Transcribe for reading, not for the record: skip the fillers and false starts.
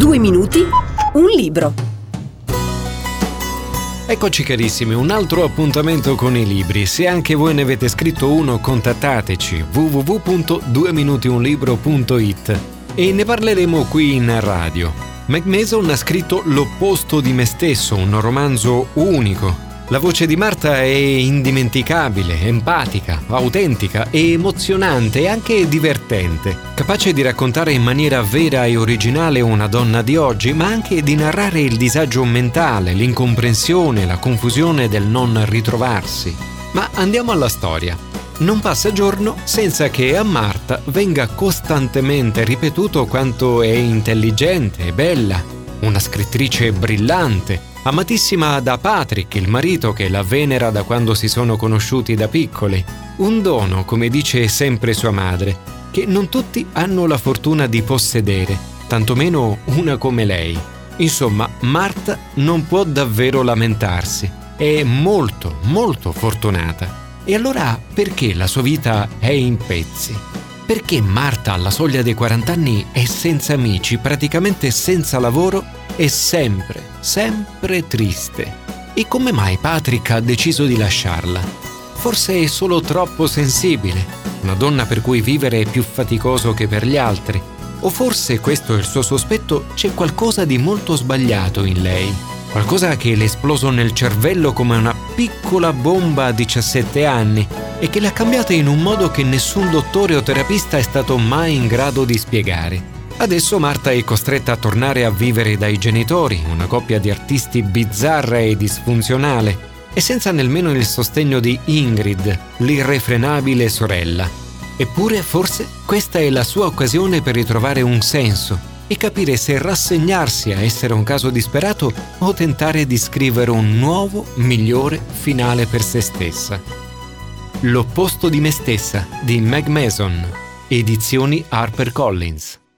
2 minuti, un libro. Eccoci carissimi, un altro appuntamento con i libri. Se anche voi ne avete scritto uno, contattateci www.dueminutiunlibro.it e ne parleremo qui in radio. Meg Mason ha scritto L'opposto di me stesso, un romanzo unico. La voce di Marta è indimenticabile, empatica, autentica e emozionante e anche divertente, capace di raccontare in maniera vera e originale una donna di oggi, ma anche di narrare il disagio mentale, l'incomprensione, la confusione del non ritrovarsi. Ma andiamo alla storia. Non passa giorno senza che a Marta venga costantemente ripetuto quanto è intelligente e bella, una scrittrice brillante, amatissima da Patrick, il marito che la venera da quando si sono conosciuti da piccoli. Un dono, come dice sempre sua madre, che non tutti hanno la fortuna di possedere, tantomeno una come lei. Insomma, Marta non può davvero lamentarsi. È molto, molto fortunata. E allora perché la sua vita è in pezzi? Perché Marta alla soglia dei 40 anni è senza amici, praticamente senza lavoro e sempre, sempre triste. E come mai Patrick ha deciso di lasciarla? Forse è solo troppo sensibile, una donna per cui vivere è più faticoso che per gli altri. O forse, questo è il suo sospetto, c'è qualcosa di molto sbagliato in lei. Qualcosa che le è esploso nel cervello come una piccola bomba a 17 anni e che l'ha cambiata in un modo che nessun dottore o terapista è stato mai in grado di spiegare. Adesso Marta è costretta a tornare a vivere dai genitori, una coppia di artisti bizzarra e disfunzionale, e senza nemmeno il sostegno di Ingrid, l'irrefrenabile sorella. Eppure forse questa è la sua occasione per ritrovare un senso e capire se rassegnarsi a essere un caso disperato o tentare di scrivere un nuovo, migliore finale per se stessa. L'opposto di me stessa di Meg Mason, edizioni HarperCollins.